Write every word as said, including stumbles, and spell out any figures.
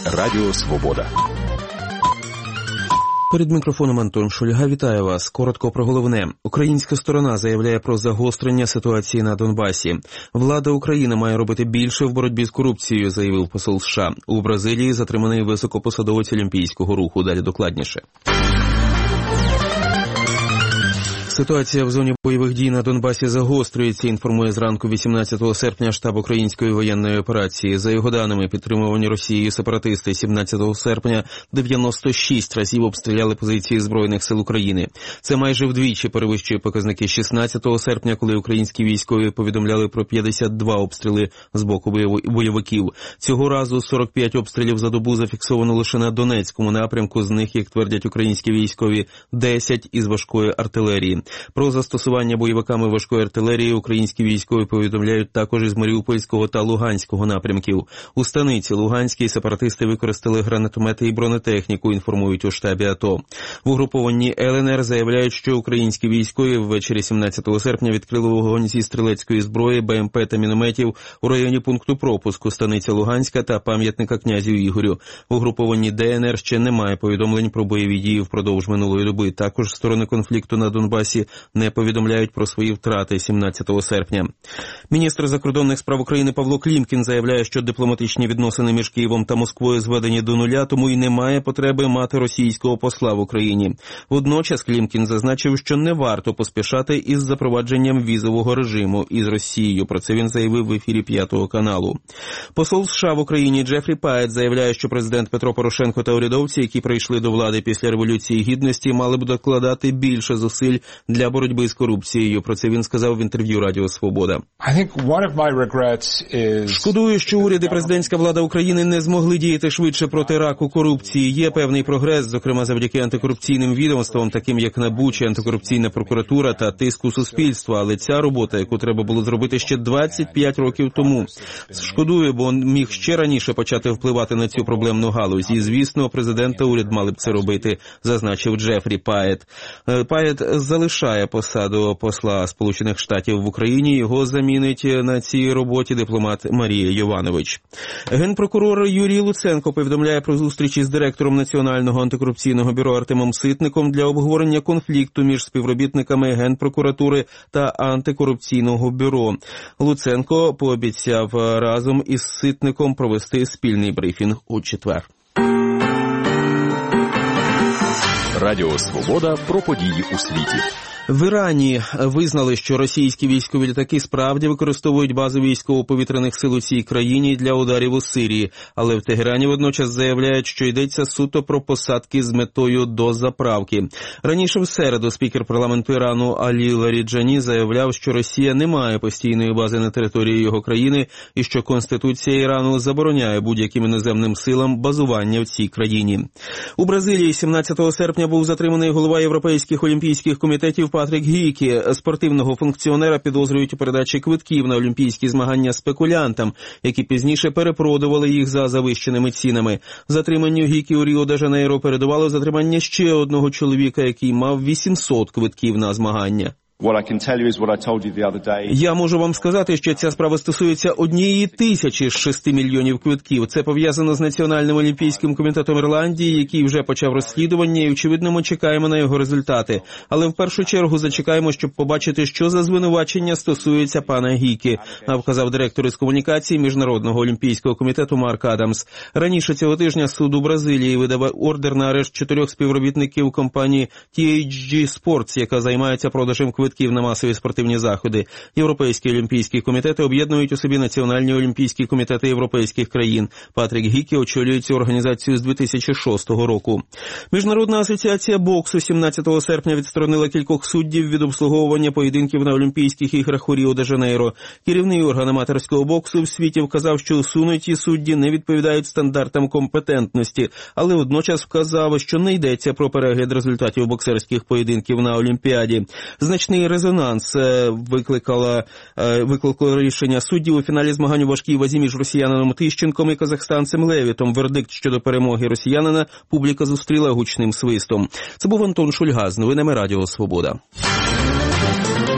Радіо Свобода. Перед мікрофоном Антон Шульга. Вітаю вас. Коротко про головне. Українська сторона заявляє про загострення ситуації на Донбасі. Влада України має робити більше в боротьбі з корупцією, заявив посол США. У Бразилії затриманий високопосадовець Олімпійського руху. Далі докладніше. Ситуація в зоні бойових дій на Донбасі загострюється, інформує зранку вісімнадцятого серпня штаб Української воєнної операції. За його даними, підтримувані Росією сепаратисти сімнадцятого серпня дев'яносто шість разів обстріляли позиції Збройних сил України. Це майже вдвічі перевищує показники шістнадцятого серпня, коли українські військові повідомляли про п'ятдесят два обстріли з боку бойовиків. Цього разу сорок п'ять обстрілів за добу зафіксовано лише на Донецькому напрямку, з них, як твердять українські військові, десять із важкої артилерії. Про застосування бойовиками важкої артилерії українські військові повідомляють також із Маріупольського та Луганського напрямків. У станиці Луганській сепаратисти використали гранатомети і бронетехніку, інформують у штабі АТО. В угрупованні ЛНР заявляють, що українські військові ввечері сімнадцятого серпня відкрили вогонь зі стрілецької зброї, БМП та мінометів у районі пункту пропуску станиця Луганська та пам'ятника князю Ігорю. В угрупованні ДНР ще немає повідомлень про бойові дії впродовж минулої доби. Також сторони конфлікту на Донбасі не повідомляють про свої втрати сімнадцятого серпня. Міністр закордонних справ України Павло Клімкін заявляє, що дипломатичні відносини між Києвом та Москвою зведені до нуля, тому й немає потреби мати російського посла в Україні. Водночас Клімкін зазначив, що не варто поспішати із запровадженням візового режиму із Росією. Про це він заявив в ефірі П'ятого каналу. Посол США в Україні Джефрі Паєт заявляє, що президент Петро Порошенко та урядовці, які прийшли до влади після Революції Гідності, мали б докладати більше зусиль для боротьби з корупцією. Про це він сказав в інтерв'ю Радіо Свобода. Шкодую, що уряд і президентська влада України не змогли діяти швидше проти раку корупції. Є певний прогрес, зокрема завдяки антикорупційним відомствам, таким як НАБУ чи антикорупційна прокуратура та тиску суспільства. Але ця робота, яку треба було зробити ще двадцять п'ять років тому. Шкодую, бо міг ще раніше почати впливати на цю проблемну галузь. І, звісно, президент та уряд мали б це робити, зазначив Джефрі Паєт. Паєт залишає посаду посла Сполучених Штатів в Україні. Його замінить на цій роботі дипломат Марія Йованович. Генпрокурор Юрій Луценко повідомляє про зустріч із директором Національного антикорупційного бюро Артемом Ситником для обговорення конфлікту між співробітниками Генпрокуратури та антикорупційного бюро. Луценко пообіцяв разом із Ситником провести спільний брифінг у четвер. Радіо Свобода про події у світі. В Ірані визнали, що російські військові літаки справді використовують бази військово-повітряних сил у цій країні для ударів у Сирії, але в Тегерані водночас заявляють, що йдеться суто про посадки з метою дозаправки. Раніше в середу спікер парламенту Ірану Алі Ларіджані заявляв, що Росія не має постійної бази на території його країни і що Конституція Ірану забороняє будь-яким іноземним силам базування в цій країні. У Бразилії сімнадцятого серпня був затриманий голова Європейських олімпійських комітетів Патрік Гійкі. Спортивного функціонера підозрюють у передачі квитків на олімпійські змагання спекулянтам, які пізніше перепродували їх за завищеними цінами. Затриманню Гійкі у Ріо-де-Жанейро передувало затримання ще одного чоловіка, який мав вісімсот квитків на змагання. Я можу вам сказати, що ця справа стосується однієї тисячі з шести мільйонів квитків. Це пов'язано з Національним олімпійським комітетом Ірландії, який вже почав розслідування, і, очевидно, ми чекаємо на його результати. Але в першу чергу зачекаємо, щоб побачити, що за звинувачення стосується пана Гійкі, вказав директор із комунікації Міжнародного олімпійського комітету Марк Адамс. Раніше цього тижня суд у Бразилії видав ордер на арешт чотирьох співробітників компанії Ті Ейч Джі Sports, яка займається продажем квитків на масові спортивні заходи. Європейські олімпійські комітети об'єднують у собі національні олімпійські комітети європейських країн. Патрік Гійкі очолює цю організацію з дві тисячі шостого року. Міжнародна асоціація боксу сімнадцятого серпня відсторонила кількох суддів від обслуговування поєдинків на Олімпійських іграх у Ріо-де-Жанейро. Керівний орган аматорського боксу в світі вказав, що усунуті судді не відповідають стандартам компетентності, але водночас вказав, що не йдеться про перегляд результатів боксерських поєдинків на Олімпіаді. Значний резонанс викликало, викликало рішення суддів у фіналі змагань у важкій вазі між росіянином Тищенком і казахстанцем Левітом. Вердикт щодо перемоги росіянина публіка зустріла гучним свистом. Це був Антон Шульга з новинами Радіо Свобода.